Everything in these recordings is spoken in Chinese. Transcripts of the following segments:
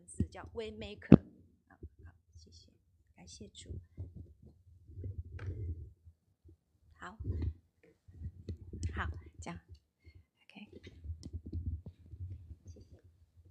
文字，叫 Waymaker。好，谢谢，感谢主。好，这样 ，OK， 谢谢。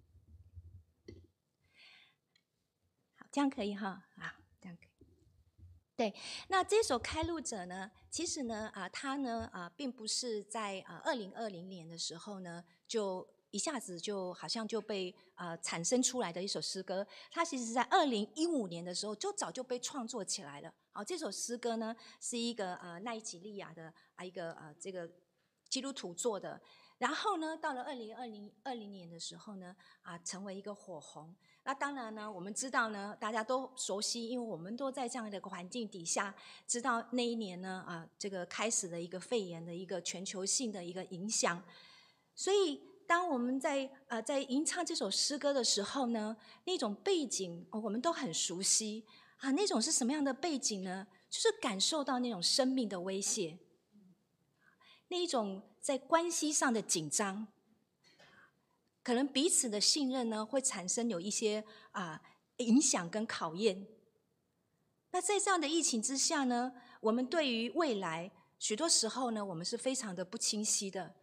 好，这样可以哈，好，这样可以。对，那这首《开路者》呢，其实呢，它呢，并不是在2020年的时候呢，就一下子就好像就被产生出来的一首诗歌。它其实是在2015年的时候，就早就被创作起来了。好，这首诗歌呢，是一个奈及利亚的一个这个基督徒做的。然后呢，到了2020年的时候呢，成为一个火红。那当然呢，我们知道呢，大家都熟悉，因为我们都在这样的一个环境底下，知道那一年呢，这个开始的一个肺炎的一个全球性的一个影响。所以，当我们在吟唱这首诗歌的时候呢，那种背景我们都很熟悉那种是什么样的背景呢？就是感受到那种生命的威胁，那一种在关系上的紧张。可能彼此的信任呢，会产生有一些影响跟考验。那在这样的疫情之下呢，我们对于未来许多时候呢，我们是非常的不清晰的，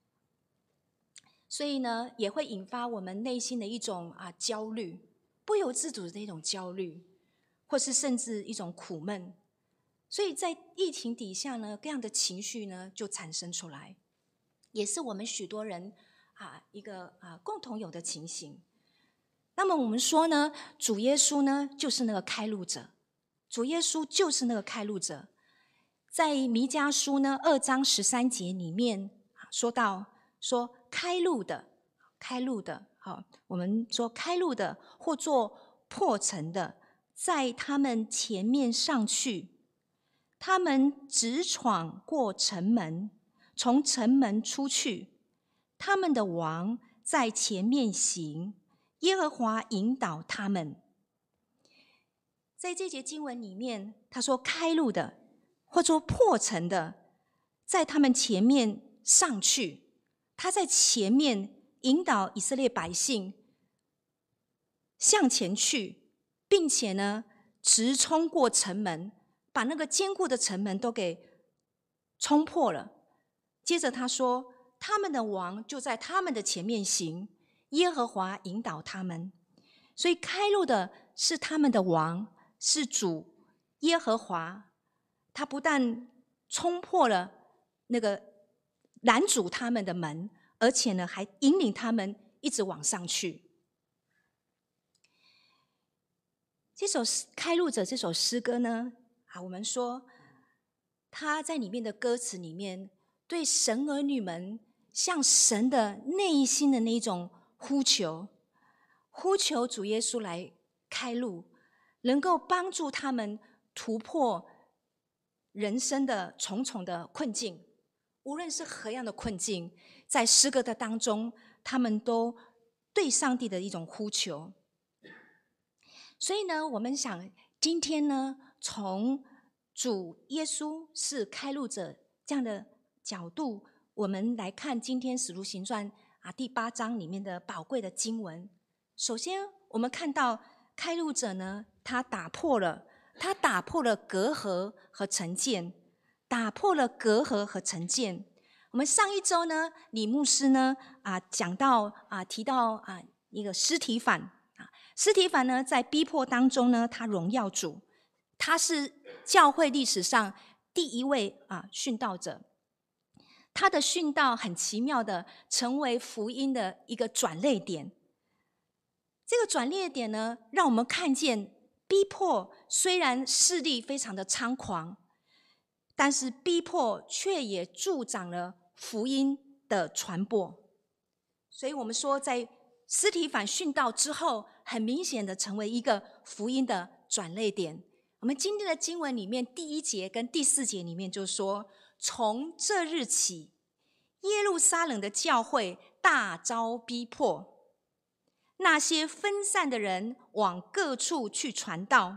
所以呢，也会引发我们内心的一种焦虑，不由自主的一种焦虑，或是甚至一种苦闷。所以在疫情底下呢，各样的情绪呢就产生出来，也是我们许多人一个共同有的情形。那么我们说呢，主耶稣呢就是那个开路者，主耶稣就是那个开路者。在弥迦书呢2章13节里面说到，说开路的，我们说开路的或做破城的，在他们前面上去，他们直闯过城门，从城门出去，他们的王在前面行，耶和华引导他们。在这节经文里面，他说开路的或者破城的，在他们前面上去，他在前面引导以色列百姓向前去，并且呢直冲过城门，把那个坚固的城门都给冲破了。接着他说，他们的王就在他们的前面行，耶和华引导他们。所以开路的是他们的王，是主耶和华。他不但冲破了那个拦阻他们的门，而且呢还引领他们一直往上去。这首开路者这首诗歌呢我们说他在里面的歌词里面，对神儿女们向神的内心的那种呼求主耶稣来开路，能够帮助他们突破人生的重重的困境。无论是何样的困境，在诗歌的当中，他们都对上帝的一种呼求。所以呢，我们想今天呢，从主耶稣是开路者这样的角度，我们来看今天使徒行传第8章里面的宝贵的经文。首先我们看到开路者呢，他打破了隔阂和成见，我们上一周呢，李牧师呢讲到提到一个司提反呢，在逼迫当中呢，他荣耀主，他是教会历史上第一位殉道者。他的殉道很奇妙的成为福音的一个转捩点。这个转捩点呢，让我们看见逼迫虽然势力非常的猖狂，但是逼迫却也助长了福音的传播。所以我们说，在司提反殉道之后，很明显的成为一个福音的转捩点。我们今天的经文里面第1节跟第4节里面就说，从这日起，耶路撒冷的教会大遭逼迫，那些分散的人往各处去传道。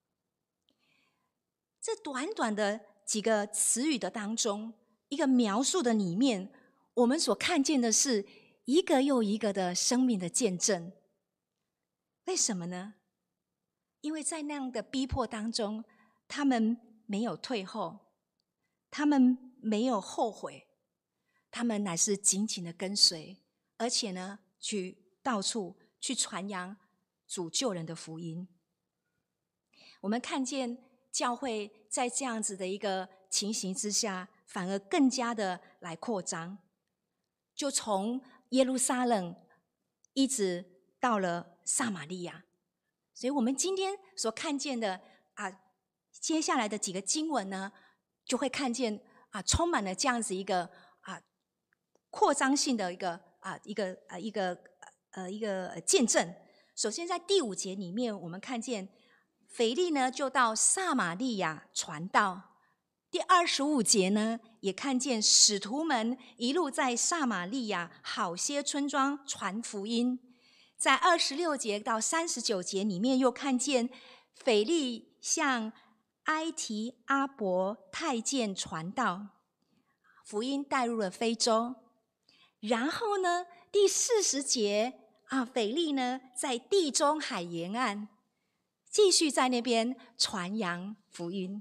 这短短的几个词语的当中，一个描述的里面，我们所看见的是一个又一个的生命的见证。 为什么呢？因为在那样的逼迫当中，他们没有退后，他们没有后悔，他们乃是紧紧的跟随，而且呢，去到处去传扬主救人的福音。我们看见教会在这样子的一个情形之下，反而更加的来扩张，就从耶路撒冷一直到了撒玛利亚。所以我们今天所看见的接下来的几个经文呢，就会看见充满了这样子一个扩张性的一个见证。首先在第5节里面，我们看见腓利呢就到撒玛利亚传道。第25节呢，也看见使徒们一路在撒玛利亚好些村庄传福音。在26节到39节里面，又看见腓利向埃提阿伯太监传道，福音带入了非洲。然后呢，第40节腓利呢在地中海沿岸继续在那边传扬福音。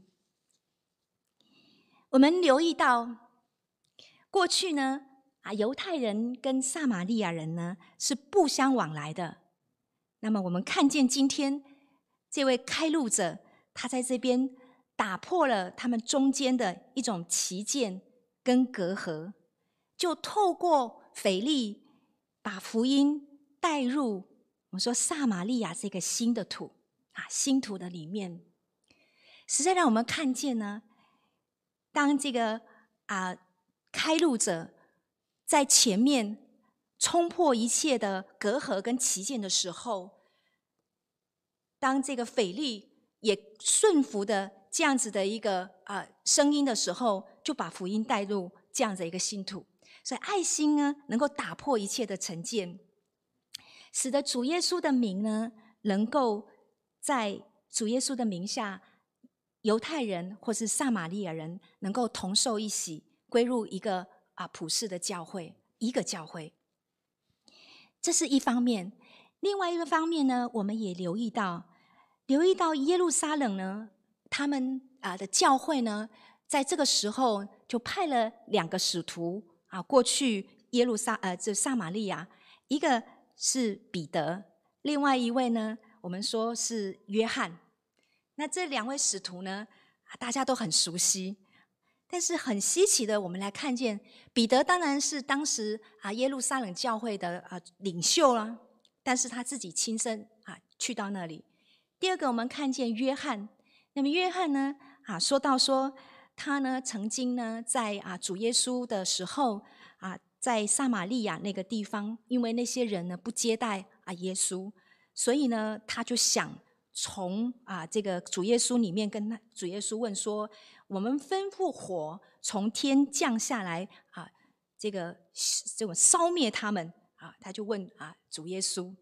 我们留意到，过去呢犹太人跟撒玛利亚人呢是不相往来的。那么我们看见今天这位开路者，他在这边打破了他们中间的一种歧见跟隔阂，就透过腓利把福音带入我们说撒玛利亚这个新的土新土的里面，实在让我们看见呢，当这个开路者在前面冲破一切的隔阂跟歧见的时候，当这个腓利也顺服的这样子的一个声音的时候，就把福音带入这样的一个新土。所以爱心呢，能够打破一切的成见，使得主耶稣的名呢，能够在主耶稣的名下，犹太人或是撒玛利亚人能够同受一喜，归入一个普世的教会，一个教会。这是一方面。另外一个方面呢，我们也留意到耶路撒冷呢，他们的教会呢，在这个时候就派了2个使徒过去撒玛利亚，一个是彼得，另外一位呢，我们说是约翰。那这2位使徒呢，大家都很熟悉，但是很稀奇的，我们来看见彼得当然是当时耶路撒冷教会的领袖啦，但是他自己亲身去到那里。第二个，我们看见约翰。那么约翰呢说到说他呢曾经呢在主耶稣的时候在撒玛利亚那个地方，因为那些人呢不接待耶稣，所以呢他就想从这个主耶稣里面跟主耶稣问说，我们吩咐火从天降下来这种烧灭他们他就问主耶稣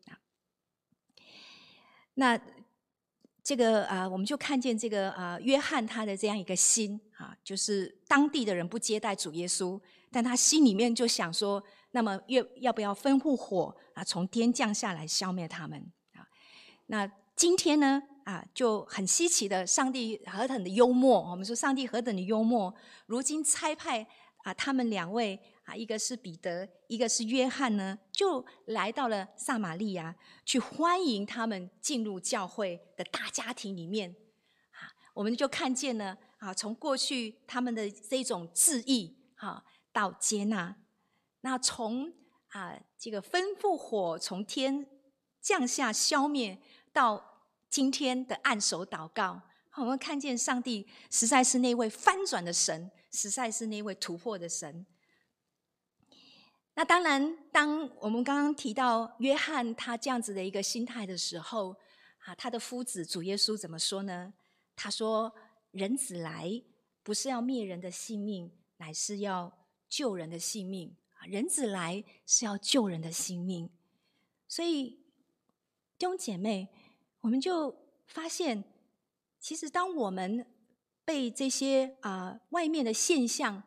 那这个我们就看见这个约翰他的这样一个心就是当地的人不接待主耶稣，但他心里面就想说，那么要不要吩咐火从天降下来消灭他们那今天呢就很稀奇的，上帝何等的幽默，我们说上帝何等的幽默，如今差派他们2位一个是彼得，一个是约翰呢，就来到了撒玛利亚，去欢迎他们进入教会的大家庭里面我们就看见了从过去他们的这种质疑到接纳，那从这个吩咐火从天降下消灭，到今天的按手祷告，我们看见上帝实在是那位翻转的神，实在是那位突破的神。那当然，当我们刚刚提到约翰他这样子的一个心态的时候他的夫子主耶稣怎么说呢？他说，人子来不是要灭人的性命，乃是要救人的性命人子来是要救人的性命。所以弟兄姐妹，我们就发现，其实当我们被这些外面的现象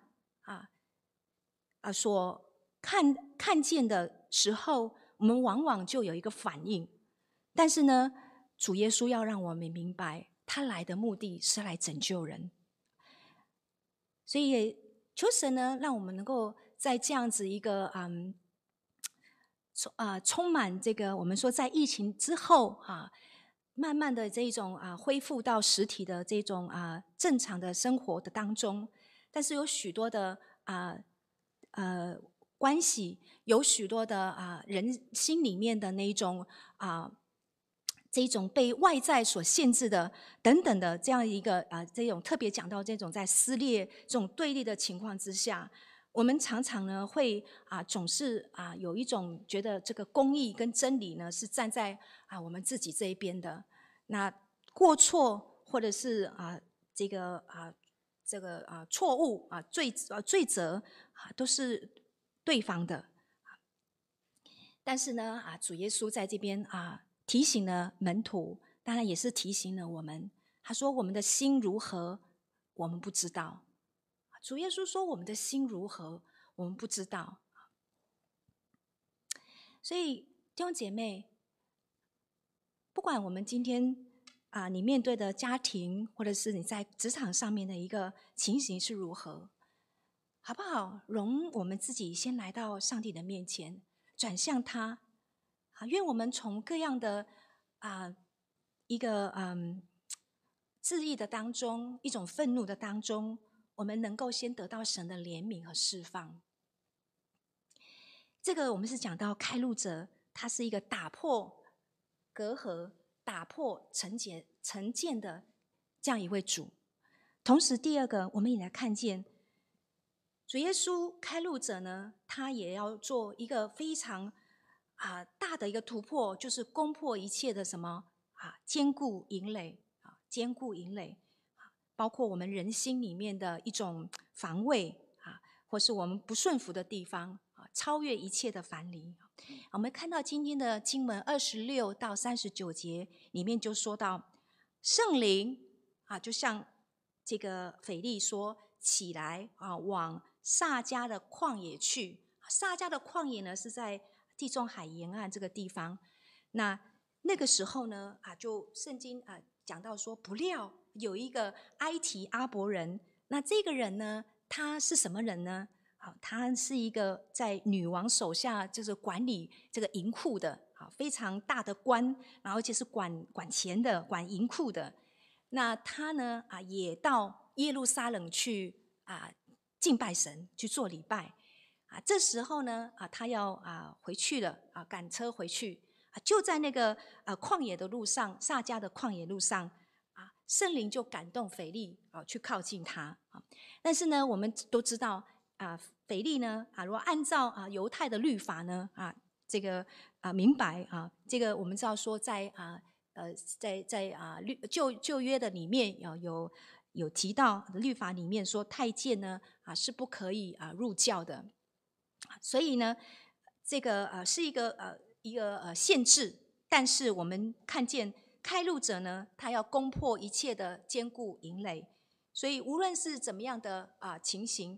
所看见的时候，我们往往就有一个反应， 但是呢，主耶稣要让我们明白，他来的目的是来拯救人。所以也求神呢，让我们能够在这样子一个充满这个我们说在疫情之后慢慢的这种恢复到实体的这种正常的生活的当中，但是有许多的关系，有许多的人心里面的那一种这种被外在所限制的等等的这样一个这种特别讲到这种在撕裂这种对立的情况之下，我们常常呢会总是有一种觉得这个公义跟真理呢是站在我们自己这一边的，那过错或者是这个错误罪责都是对方的。但是呢主耶稣在这边提醒了门徒，当然也是提醒了我们。他说：“我们的心如何，我们不知道。”主耶稣说：“我们的心如何，我们不知道。”所以弟兄姐妹，不管我们今天你面对的家庭，或者是你在职场上面的一个情形是如何，好不好？容我们自己先来到上帝的面前，转向他。愿我们从各样的一个质疑的当中，一种愤怒的当中，我们能够先得到神的怜悯和释放。这个我们是讲到开路者，他是一个打破隔阂、打破成见的这样一位主。同时第二个，我们也来看见主耶稣开路者呢，他也要做一个非常大的一个突破，就是攻破一切的什么坚固营垒坚固营垒包括我们人心里面的一种防卫或是我们不顺服的地方超越一切的藩篱。我们看到今天的经文26到39节里面就说到，圣灵就像这个腓力说，起来往撒迦的旷野去。撒迦的旷野呢是在地中海沿岸这个地方。那个时候呢就圣经讲到说，不料有一个埃提阿伯人。那这个人呢，他是什么人呢？他是一个在女王手下就是管理这个银库的非常大的官，然后而且是管钱的，管银库的。那他呢也到耶路撒冷去敬拜神，去做礼拜这时候呢他要回去了赶车回去就在那个旷野的路上，撒迦的旷野路上圣灵就感动腓力去靠近他但是呢我们都知道腓力呢如果按照犹太的律法呢这个明白这个我们知道说在旧约的里面有提到律法里面说太监呢是不可以入教的。所以呢这个是一个限制。但是我们看见开路者呢，他要攻破一切的坚固营垒。所以无论是怎么样的情形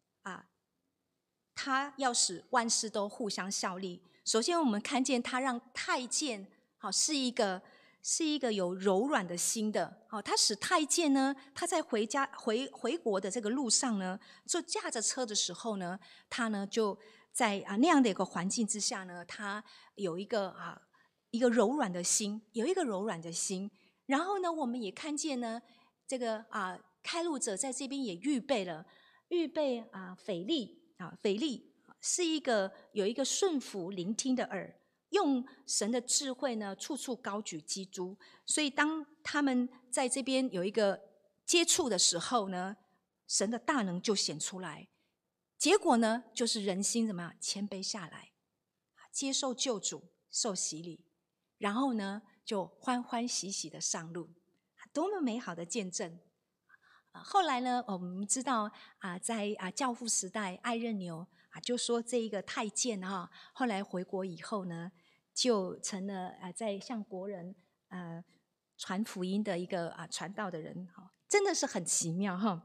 他要使万事都互相效力。首先我们看见他让太监是一个有柔软的心的他使太监呢，他在回国的这个路上呢，就驾着车的时候呢，他呢就在那样的一个环境之下呢，他有一个柔软的心，然后呢我们也看见呢这个开路者在这边也预备腓力是有一个顺服聆听的耳，用神的智慧呢处处高举基督。所以当他们在这边有一个接触的时候呢，神的大能就显出来。结果呢就是人心怎么样谦卑下来，接受救主，受洗礼，然后呢就欢欢喜喜的上路。多么美好的见证。后来呢我们知道在教父时代，艾任牛就说这一个太监后来回国以后呢，就成了在向国人传福音的一个传道的人真的是很奇妙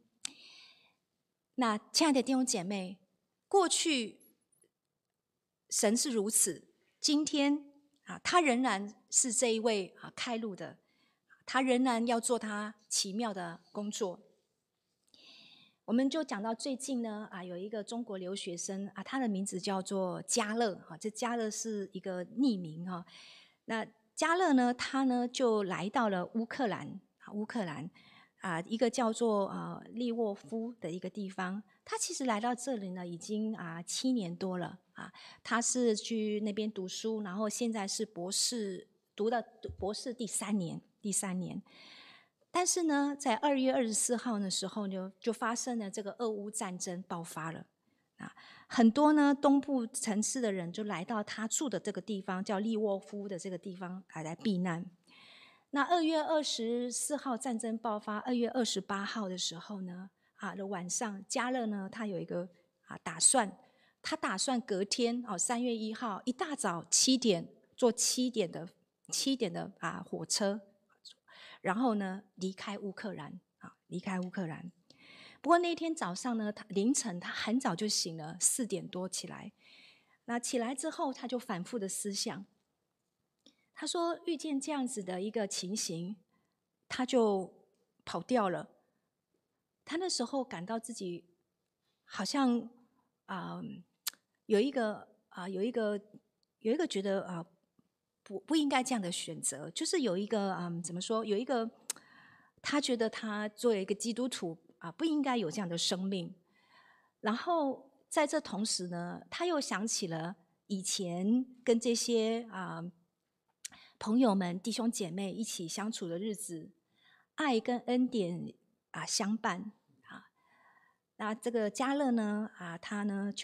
那亲爱的弟兄姐妹，过去神是如此，今天他仍然是这一位开路的，他仍然要做他奇妙的工作。我们就讲到最近呢，有一个中国留学生他的名字叫做嘉乐，这嘉乐是一个匿名哈。那嘉乐呢，他呢就来到了乌克兰一个叫做利沃夫的一个地方。他其实来到这里呢，已经7年多了他是去那边读书，然后现在是博士，读博士第三年。但是呢，在2月24号的时候呢，就发生了这个俄乌战争爆发了很多呢东部城市的人就来到他住的这个地方，叫利沃夫的这个地方来避难。那2月24号战争爆发，2月28号的时候呢，的晚上，嘉乐呢他有一个打算，他打算隔天3月1号一大早7点坐7点的火车。然后呢，离开乌克兰。不过那天早上呢，凌晨他很早就醒了，4点多起来。那起来之后，他就反复的思想。他说，遇见这样子的一个情形，他就跑掉了。他那时候感到自己好像有一个觉得不应该这样的选择，就是有一个怎么说？有一个他觉得他作为一个基督徒不应该有这样的生命。然后在这同时呢，他又想起了以前跟这些朋友们、弟兄姐妹一起相处的日子，爱跟恩典相伴那这个嘉乐呢他呢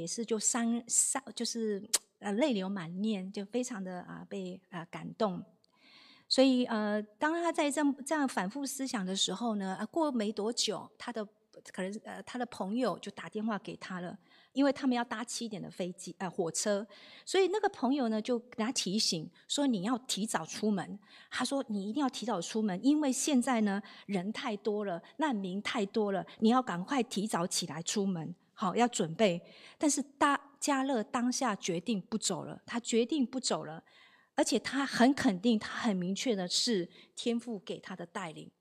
就是泪流满面，就非常的被感动。所以当他在这样反复思想的时候呢，过没多久，他的朋友就打电话给他了，因为他们要搭7点的火车，所以那个朋友呢就给他提醒说，你要提早出门。他说你一定要提早出门，因为现在呢人太多了，难民太多了，你要赶快提早起来出门，好，要准备。但是嘉乐当下决定不走了，而且他很肯定，他很明确的是天父给他的带领，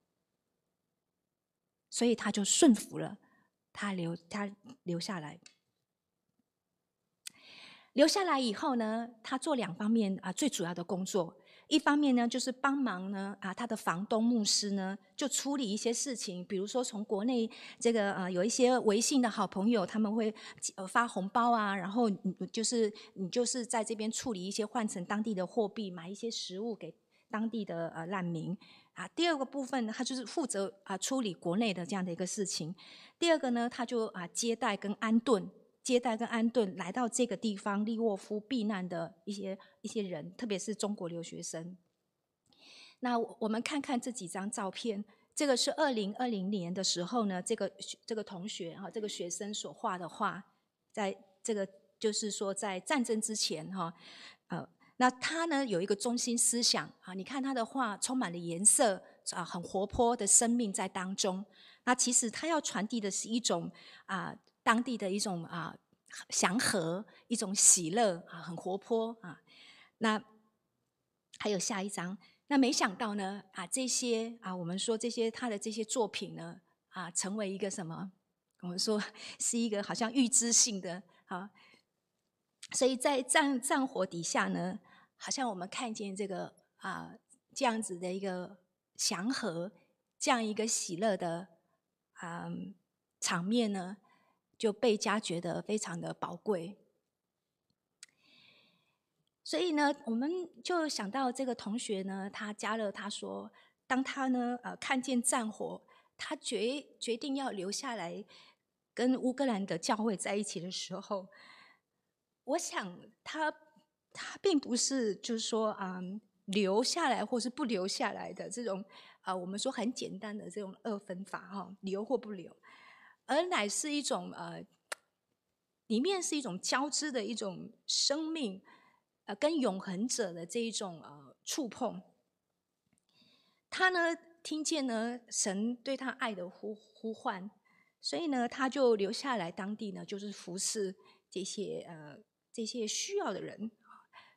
所以他就顺服了，他留下来。留下来以后呢，他做2方面最主要的工作。一方面呢，就是帮忙呢他的房东牧师呢，就处理一些事情，比如说从国内这个有一些微信的好朋友，他们会发红包然后你就是在这边处理一些换成当地的货币，买一些食物给当地的难民第二个部分呢，他就是负责处理国内的这样的一个事情。第二个呢，他就接待跟安顿来到这个地方利沃夫避难的一些人，特别是中国留学生。那我们看看这几张照片，这个是2020年的时候呢，这个同学这个学生所画的画，在这个就是说在战争之前那他呢有一个中心思想你看他的画充满了颜色很活泼的生命在当中。那其实他要传递的是一种当地的一种祥和，一种喜乐很活泼那还有下一张，那没想到呢这些我们说这些他的这些作品呢成为一个什么？我们说是一个好像预知性的所以在战火底下呢，好像我们看见这个这样子的一个祥和，这样一个喜乐的场面呢，就倍加觉得非常的宝贵。所以呢，我们就想到这个同学呢，嘉乐他说，当他呢看见战火，他决定要留下来跟乌克兰的教会在一起的时候，我想他并不是就是说留下来或是不留下来的这种我们说很简单的这种2分法留或不留，而乃是一种里面是一种交织的一种生命跟永恒者的这一种触碰。他呢听见呢神对他爱的呼唤，所以呢他就留下来当地呢就是服侍这些需要的人。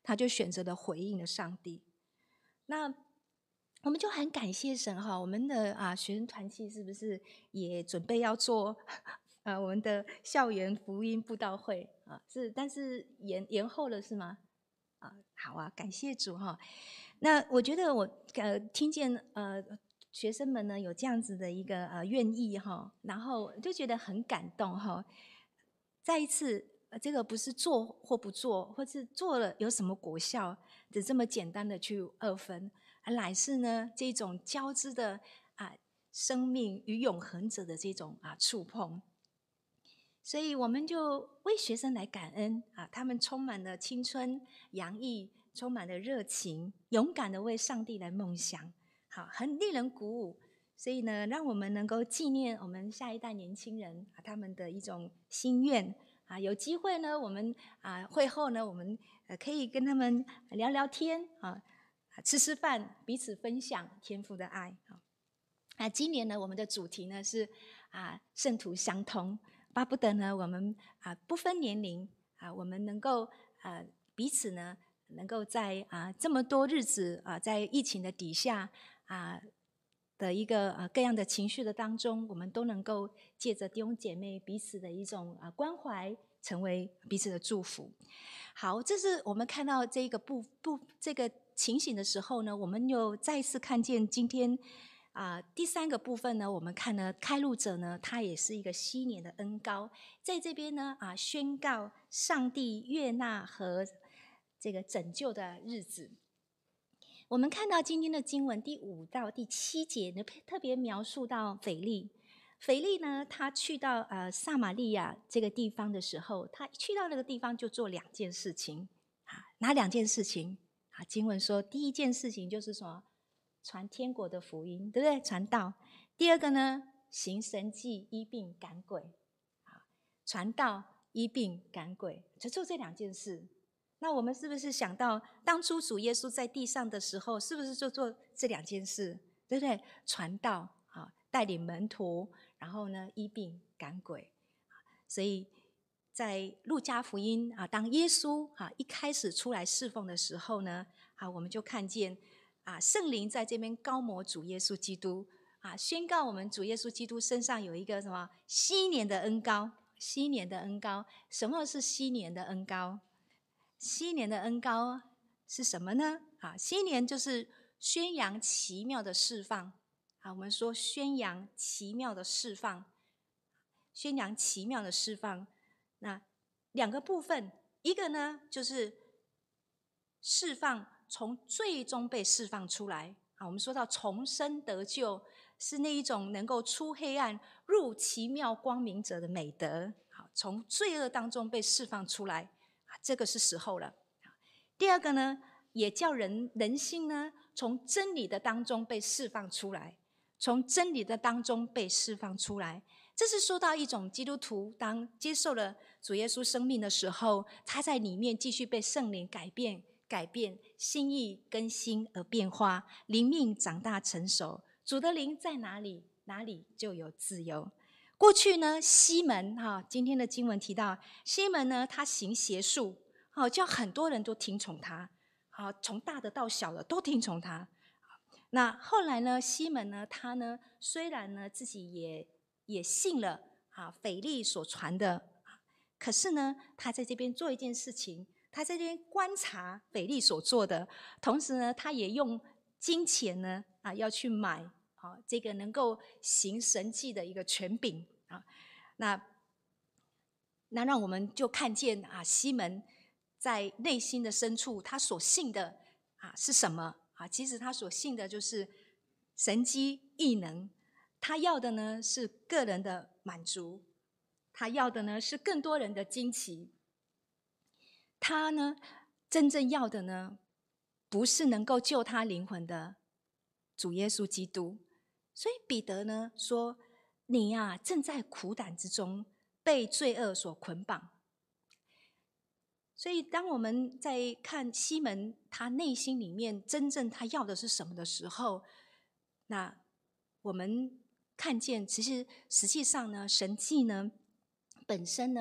他就选择了回应了上帝。那我们就很感谢神哈，我们的学生团契是不是也准备要做我们的校园福音布道会是，但是延后了是吗？好啊，感谢主哈。那我觉得我听见学生们呢有这样子的一个愿意哈，然后就觉得很感动哈。再一次，这个不是做或不做，或是做了有什么果效，只这么简单的去二分，而乃是呢这种交织的生命与永恒者的这种触碰。所以我们就为学生来感恩他们充满了青春洋溢，充满了热情，勇敢的为上帝来梦想，好，很令人鼓舞。所以呢，让我们能够纪念我们下一代年轻人他们的一种心愿有机会呢，我们会后呢，我们可以跟他们聊聊天吃吃饭，彼此分享天父的爱今年呢，我们的主题呢是圣徒相通，巴不得呢我们不分年龄我们能够彼此呢能够在这么多日子在疫情的底下的一个各样的情绪的当中，我们都能够借着弟兄姐妹彼此的一种关怀，成为彼此的祝福。好，这是我们看到这个这个情形的时候呢，我们又再一次看见今天第三个部分呢，我们看呢开路者呢，他也是一个昔年的恩膏，在这边呢宣告上帝悦纳和这个拯救的日子。我们看到今天的经文第5到第7节呢，特别描述到腓利。腓利呢，他去到撒玛利亚这个地方的时候，他去到那个地方就做2件事情哪2件事情经文说，第一件事情就是什么？传天国的福音，对不对？传道。第二个呢，行神迹、医病、赶鬼传道、医病、赶鬼，就做这2件事。那我们是不是想到当初主耶稣在地上的时候，是不是就做这2件事，对不对？传道带领门徒，然后呢医病赶鬼。所以在路加福音当耶稣一开始出来侍奉的时候呢我们就看见圣灵在这边高摩主耶稣基督宣告我们主耶稣基督身上有一个什么昔年的恩膏。昔年的恩膏，什么是昔年的恩膏？昔年的恩膏是什么呢？昔年就是宣扬奇妙的释放我们说宣扬奇妙的释放，宣扬奇妙的释放。那2个部分，一个呢就是释放，从最终被释放出来我们说到重生得救，是那一种能够出黑暗入奇妙光明者的美德从罪恶当中被释放出来这个是时候了。第二个呢，也叫人心呢从真理的当中被释放出来，从真理的当中被释放出来。这是说到一种基督徒当接受了主耶稣生命的时候，他在里面继续被圣灵改变心意更新而变化，灵命长大成熟。主的灵在哪里，哪里就有自由。过去呢，西门今天的经文提到西门呢，他行邪术叫很多人都听从他从大的到小的都听从他。那后来呢，西门呢，他呢虽然呢自己也信了腓利所传的可是呢，他在这边做一件事情，他在这边观察腓利所做的，同时呢，他也用金钱呢要去买这个能够行神迹的一个权柄那让我们就看见西门在内心的深处，他所信的是什么其实他所信的就是神迹异能，他要的呢是个人的满足，他要的呢是更多人的惊奇。他呢真正要的呢不是能够救他灵魂的主耶稣基督。所以彼得呢说，你正在苦胆之中被罪恶所捆绑。所以当我们在看西门他内心里面真正他要的是什么的时候，那我们看见其实实际上呢，神迹呢本身呢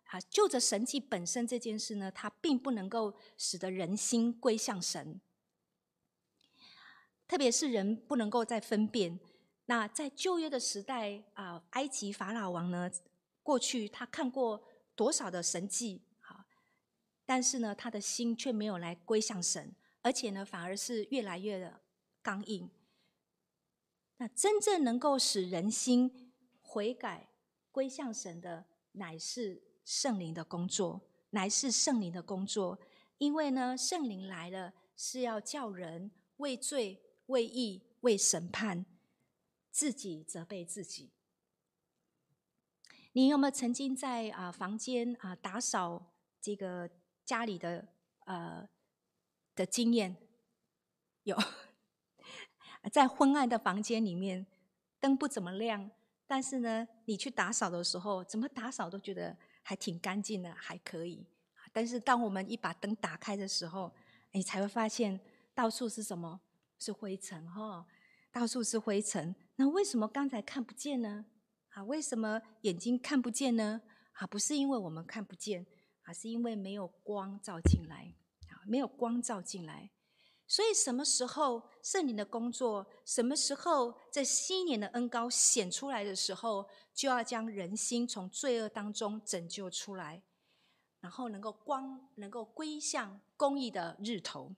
就着神迹本身这件事呢，它并不能够使得人心归向神，特别是人不能够再分辨。那在旧约的时代埃及法老王呢，过去他看过多少的神迹但是呢，他的心却没有来归向神，而且呢，反而是越来越的刚硬。那真正能够使人心悔改归向神的，乃是圣灵的工作，因为呢，圣灵来了是要叫人为罪、为义、为审判，自己责备自己。你有没有曾经在房间打扫这个家里的经验？有。在昏暗的房间里面，灯不怎么亮，但是呢，你去打扫的时候，怎么打扫都觉得还挺干净的，还可以。但是当我们一把灯打开的时候，你才会发现到处是什么？是灰尘到处是灰尘。那为什么刚才看不见呢？为什么眼睛看不见呢？不是因为我们看不见，是因为没有光照进来，没有光照进来。所以什么时候圣灵的工作，什么时候这7年的恩膏显出来的时候，就要将人心从罪恶当中拯救出来，然后光能够归向公义的日头。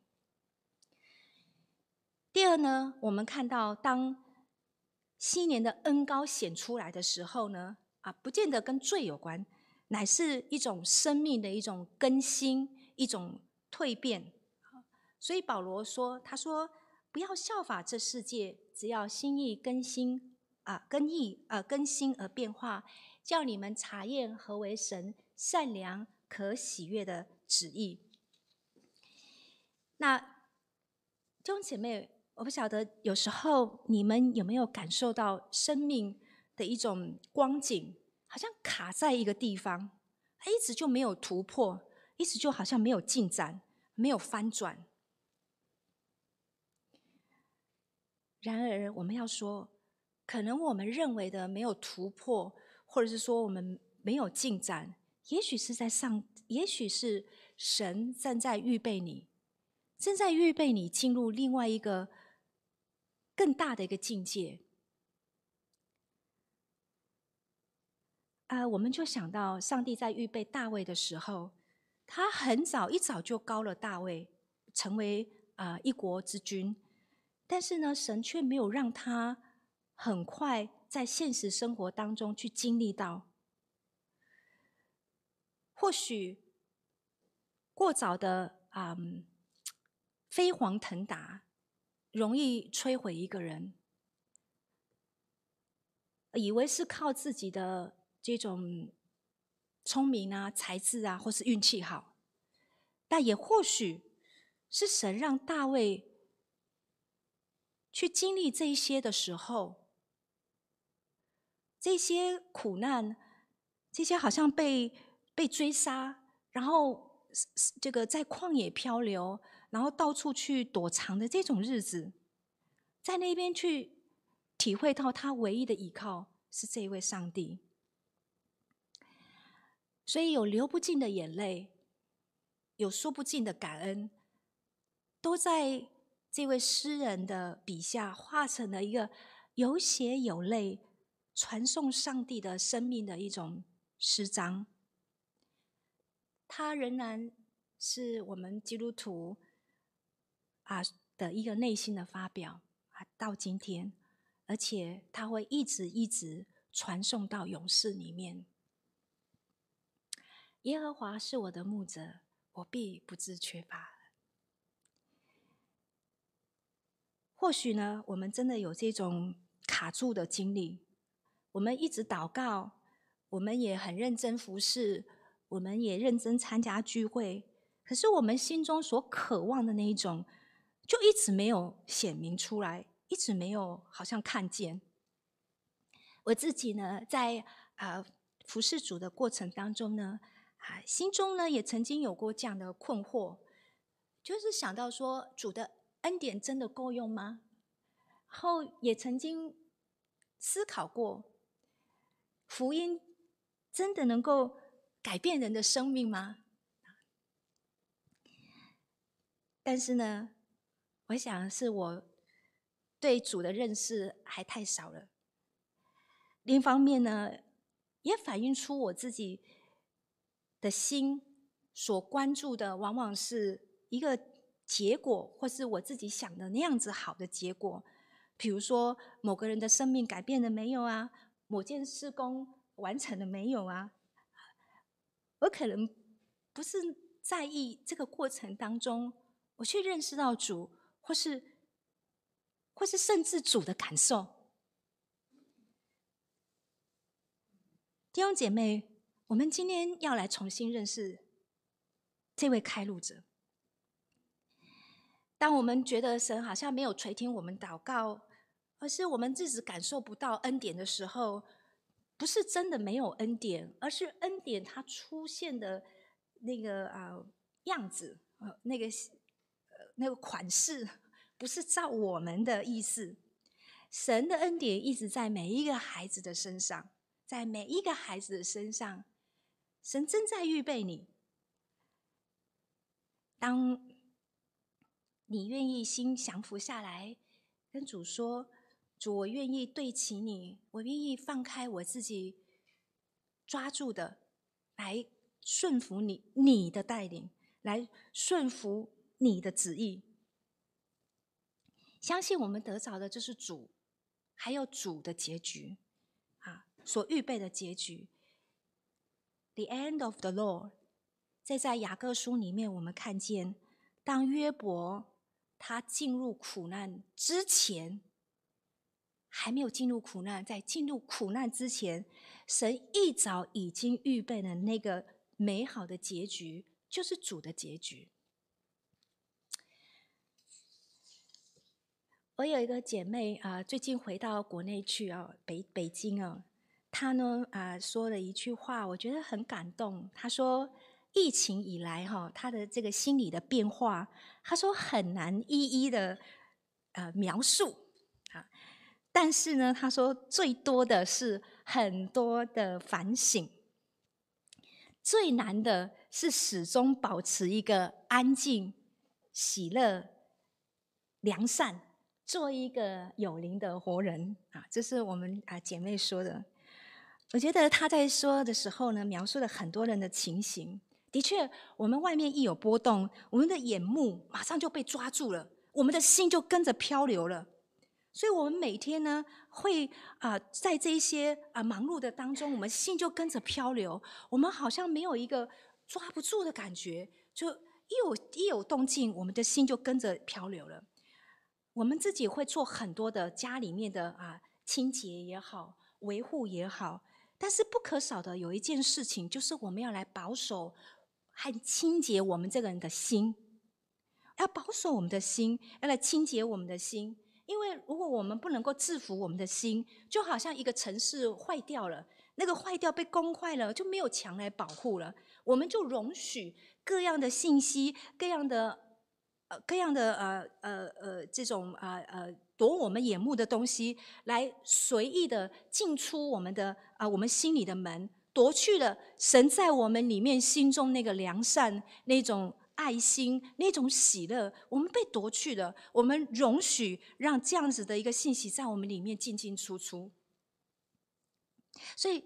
第二呢，我们看到当7年的恩膏显出来的时候呢，不见得跟罪有关，乃是一种生命的一种更新，一种蜕变。所以保罗说，他说不要效法这世界，只要心意更新而变化，叫你们查验何为神善良可喜悦的旨意。那弟兄姐妹，我不晓得有时候你们有没有感受到生命的一种光景，好像卡在一个地方，一直就没有突破，一直就好像没有进展，没有翻转。然而我们要说，可能我们认为的没有突破，或者是说我们没有进展，也许是神正在预备你进入另外一个更大的一个境界。我们就想到上帝在预备大卫的时候，他一早就膏了大卫成为一国之君。但是呢，神却没有让他很快在现实生活当中去经历到。或许过早的飞黄腾达，容易摧毁一个人，以为是靠自己的这种聪明才智或是运气好，但也或许是神让大卫去经历这一些的时候，这些苦难，这些好像被追杀，然后这个在旷野漂流，然后到处去躲藏的这种日子，在那边去体会到他唯一的依靠是这一位上帝。所以有流不尽的眼泪，有说不尽的感恩，都在这位诗人的笔下化成了一个有血有泪传颂上帝的生命的一种诗章。它仍然是我们基督徒的一个内心的发表到今天，而且它会一直传颂到永世里面。耶和华是我的牧者，我必不致缺乏。或许呢，我们真的有这种卡住的经历，我们一直祷告，我们也很认真服侍，我们也认真参加聚会，可是我们心中所渴望的那一种，就一直没有显明出来，一直没有好像看见。我自己呢，在服侍主的过程当中呢，心中呢也曾经有过这样的困惑，就是想到说，主的恩典真的够用吗？然后也曾经思考过，福音真的能够改变人的生命吗？但是呢，我想是我对主的认识还太少了。另一方面呢，也反映出我自己的心所关注的，往往是一个结果，或是我自己想的那样子好的结果。比如说，某个人的生命改变了没有啊？某件事工完成了没有啊？我可能不是在意这个过程当中，我去认识到主，或是甚至主的感受。弟兄姐妹，我们今天要来重新认识这位开路者。当我们觉得神好像没有垂听我们祷告，而是我们自己感受不到恩典的时候，不是真的没有恩典，而是恩典它出现的那个样子，那个款式，不是照我们的意思。神的恩典一直在每一个孩子的身上，在每一个孩子的身上，神正在预备你。当你愿意心降服下来，跟主说：“主，我愿意对齐你，我愿意放开我自己抓住的，来顺服你的带领，来顺服你的旨意。”相信我们得着的就是主，还有主的结局所预备的结局。The end of the Lord。在雅各书里面，我们看见，当约伯他进入苦难之前，还没有进入苦难，在进入苦难之前，神一早已经预备了那个美好的结局，就是主的结局。我有一个姐妹最近回到国内去北京她呢说了一句话，我觉得很感动。她说，疫情以来她的这个心理的变化，她说很难一一的描述但是呢，她说最多的是很多的反省，最难的是始终保持一个安静、喜乐、良善，做一个有灵的活人这是我们姐妹说的。我觉得她在说的时候呢，描述了很多人的情形。的确，我们外面一有波动，我们的眼目马上就被抓住了，我们的心就跟着漂流了。所以我们每天呢，会在这些忙碌的当中，我们心就跟着漂流，我们好像没有一个抓不住的感觉，就一有动静，我们的心就跟着漂流了。我们自己会做很多的家里面的清洁也好，维护也好，但是不可少的有一件事情，就是我们要来保守和清洁我们这个人的心，要保守我们的心，要来清洁我们的心。因为如果我们不能够制服我们的心，就好像一个城市坏掉了，那个坏掉被攻坏了，就没有墙来保护了，我们就容许各样的信息，各样的这种夺我们眼目的东西，来随意的进出我们的我们心里的门，夺去了神在我们里面心中那个良善，那种爱心，那种喜乐，我们被夺去了。我们容许让这样子的一个信息在我们里面进进出出，所以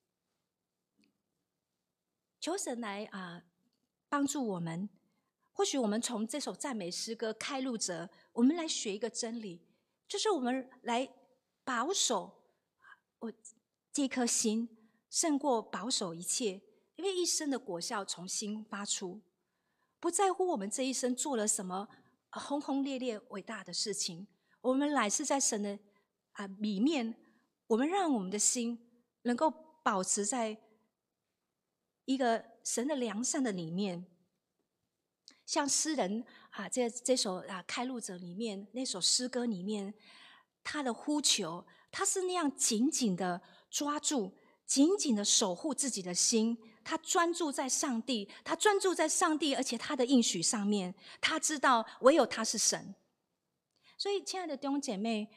求神来帮助我们。或许我们从这首赞美诗歌《开路者》，我们来学一个真理，就是我们来保守我这颗心，胜过保守一切。因为一生的果效从心发出，不在乎我们这一生做了什么轰轰烈烈伟大的事情，我们乃是在神的里面，我们让我们的心能够保持在一个神的良善的里面。像诗人这首开路者里面那首诗歌里面，他的呼求，他是那样紧紧的抓住，紧紧的守护自己的心，他专注在上帝，而且他的应许上面，他知道唯有他是神。所以亲爱的弟兄姐妹，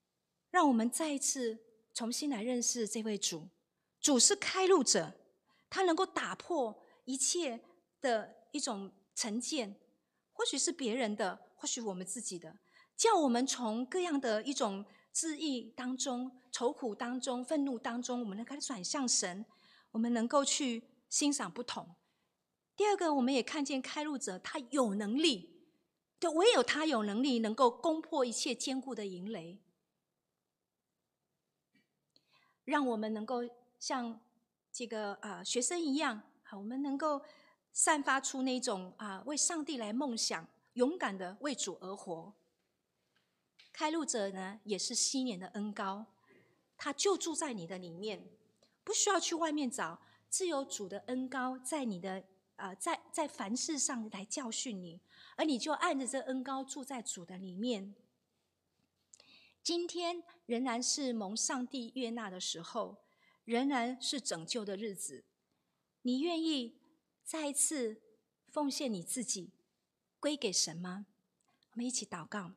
让我们再一次重新来认识这位主。主是开路者， 它能够打破一切的一种成见，或许是别人的，或许我们自己的，叫我们从各样的一种自义当中、愁苦当中、愤怒当中，我们能够转向神，我们能够去欣赏不同。第二个，我们也看见开路者他有能力，就唯有他有能力能够攻破一切坚固的营垒，让我们能够像这个学生一样，我们能够散发出那种为上帝来梦想，勇敢的为主而活。开路者呢，也是昔年的恩膏，他就住在你的里面，不需要去外面找，自有主的恩膏在你的在凡事上来教训你，而你就按着这恩膏住在主的里面。今天仍然是蒙上帝悦纳的时候，仍然是拯救的日子。你愿意再一次奉献你自己归给神吗？我们一起祷告。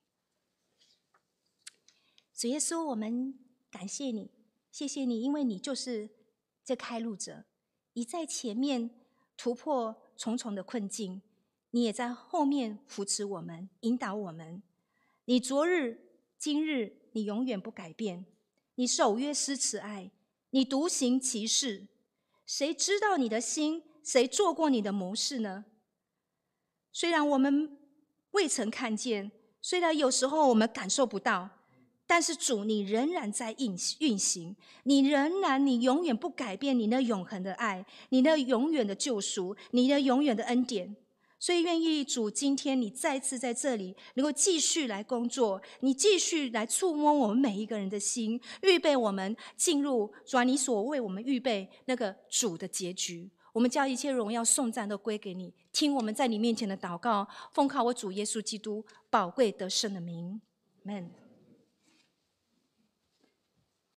主耶稣，我们感谢你，谢谢你，因为你就是这开路者，你在前面突破重重的困境，你也在后面扶持我们，引导我们。你昨日今日你永远不改变，你守约施慈爱，你独行其事。谁知道你的心？谁做过你的谋士呢？虽然我们未曾看见，虽然有时候我们感受不到，但是主，你仍然在运行，你永远不改变你那永恒的爱，你那永远的救赎，你的永远的恩典。所以愿意主，今天你再次在这里能够继续来工作，你继续来触摸我们每一个人的心，预备我们进入主你所为我们预备那个主的结局。我们将一切荣耀颂赞都归给你，听我们在你面前的祷告，奉靠我主耶稣基督宝贵得胜的名， Amen。